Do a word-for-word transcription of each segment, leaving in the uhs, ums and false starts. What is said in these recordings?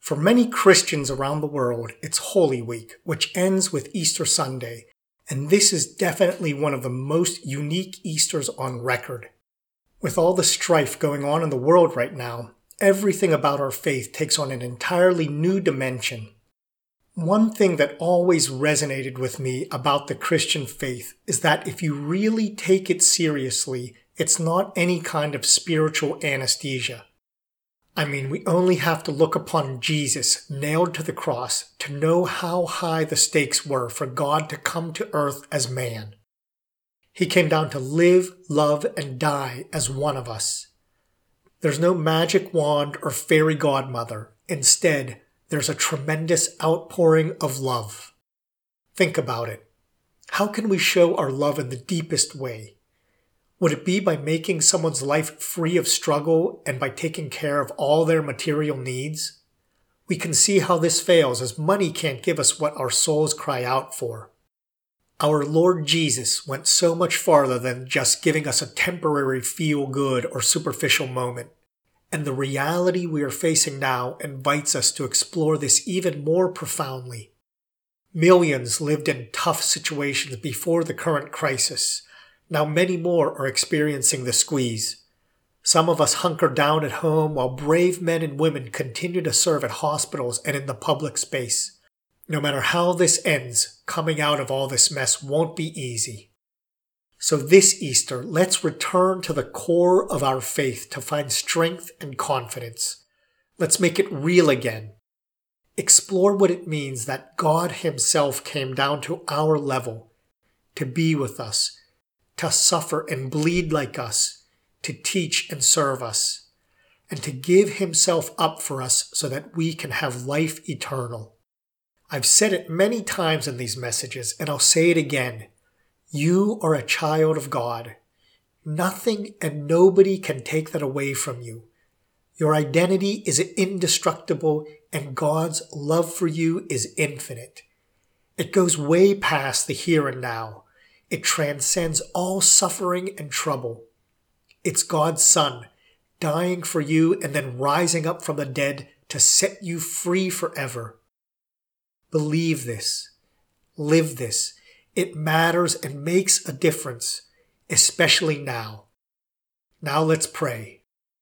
For many Christians around the world, it's Holy Week, which ends with Easter Sunday, and this is definitely one of the most unique Easters on record. With all the strife going on in the world right now, everything about our faith takes on an entirely new dimension. One thing that always resonated with me about the Christian faith is that if you really take it seriously, it's not any kind of spiritual anesthesia. I mean, we only have to look upon Jesus nailed to the cross to know how high the stakes were for God to come to earth as man. He came down to live, love, and die as one of us. There's no magic wand or fairy godmother. Instead, there's a tremendous outpouring of love. Think about it. How can we show our love in the deepest way? Would it be by making someone's life free of struggle and by taking care of all their material needs? We can see how this fails, as money can't give us what our souls cry out for. Our Lord Jesus went so much farther than just giving us a temporary feel-good or superficial moment. And the reality we are facing now invites us to explore this even more profoundly. Millions lived in tough situations before the current crisis. Now many more are experiencing the squeeze. Some of us hunker down at home while brave men and women continue to serve at hospitals and in the public space. No matter how this ends, coming out of all this mess won't be easy. So this Easter, let's return to the core of our faith to find strength and confidence. Let's make it real again. Explore what it means that God Himself came down to our level, to be with us, to suffer and bleed like us, to teach and serve us, and to give Himself up for us so that we can have life eternal. I've said it many times in these messages, and I'll say it again. You are a child of God. Nothing and nobody can take that away from you. Your identity is indestructible, and God's love for you is infinite. It goes way past the here and now. It transcends all suffering and trouble. It's God's Son, dying for you and then rising up from the dead to set you free forever. Believe this. Live this. It matters and makes a difference, especially now. Now let's pray.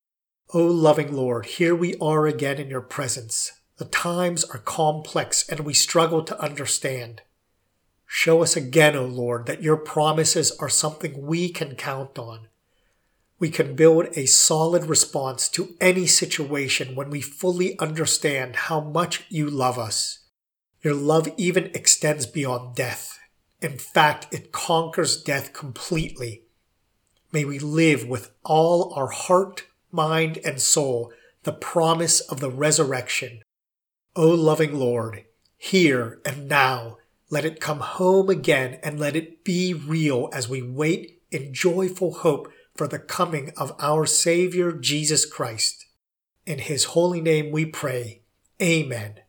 O loving Lord, here we are again in Your presence. The times are complex and we struggle to understand. Show us again, O Lord, that Your promises are something we can count on. We can build a solid response to any situation when we fully understand how much You love us. Your love even extends beyond death. In fact, it conquers death completely. May we live with all our heart, mind, and soul the promise of the resurrection. O loving Lord, here and now, let it come home again and let it be real as we wait in joyful hope for the coming of our Savior Jesus Christ. In His holy name we pray. Amen.